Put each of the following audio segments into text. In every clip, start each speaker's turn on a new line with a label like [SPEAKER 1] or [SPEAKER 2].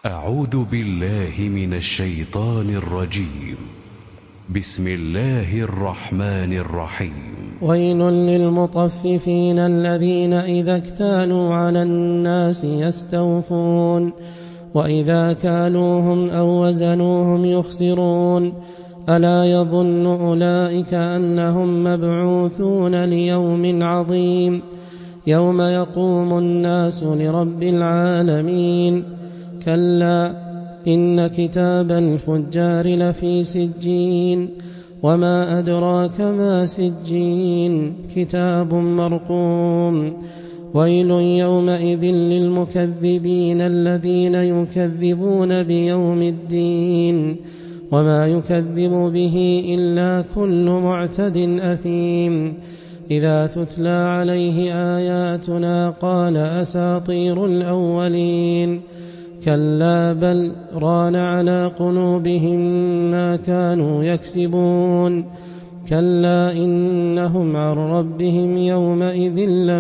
[SPEAKER 1] أعوذ بالله من الشيطان الرجيم. بسم الله الرحمن الرحيم.
[SPEAKER 2] ويل للمطففين الذين إذا اكتالوا على الناس يستوفون وإذا كالوهم أو وزنوهم يخسرون ألا يظن أولئك أنهم مبعوثون ليوم عظيم يوم يقوم الناس لرب العالمين. كلا إن كتاب الفجار لفي سجين وما أدراك ما سجين كتاب مرقوم. ويل يومئذ للمكذبين الذين يكذبون بيوم الدين وما يكذب به إلا كل معتد أثيم إذا تتلى عليه آياتنا قال أساطير الأولين. كلا بل ران على قلوبهم ما كانوا يكسبون. كلا إنهم عن ربهم يومئذ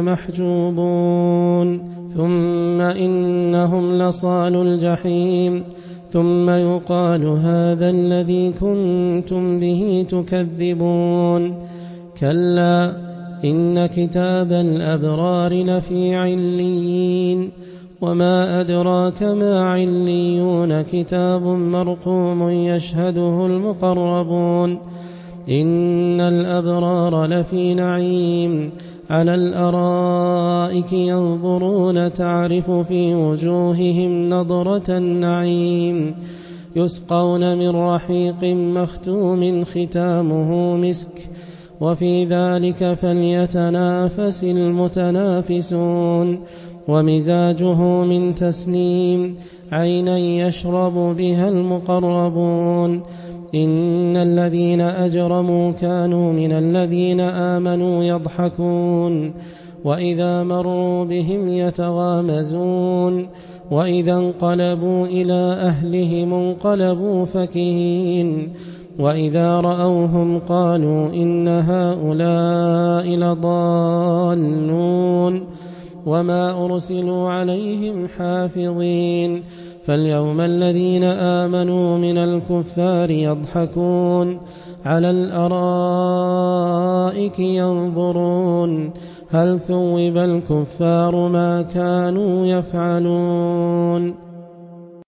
[SPEAKER 2] لمحجوبون. ثم إنهم لصالوا الجحيم ثم يقال هذا الذي كنتم به تكذبون. كلا إن كتاب الأبرار لفي عليين وما أدراك ما عليون كتاب مرقوم يشهده المقربون. إن الأبرار لفي نعيم على الأرائك ينظرون تعرف في وجوههم نضرة النعيم يسقون من رحيق مختوم ختامه مسك وفي ذلك فليتنافس المتنافسون. ومزاجه من تسنيم عينا يشرب بها المقربون. إن الذين أجرموا كانوا من الذين آمنوا يضحكون وإذا مروا بهم يتغامزون وإذا انقلبوا إلى أهلهم انقلبوا فكهين وإذا رأوهم قالوا إن هؤلاء لضالون وما أرسلوا عليهم حافظين. فاليوم الذين آمنوا من الكفار يضحكون على الأرائك ينظرون هل ثوب الكفار ما كانوا يفعلون.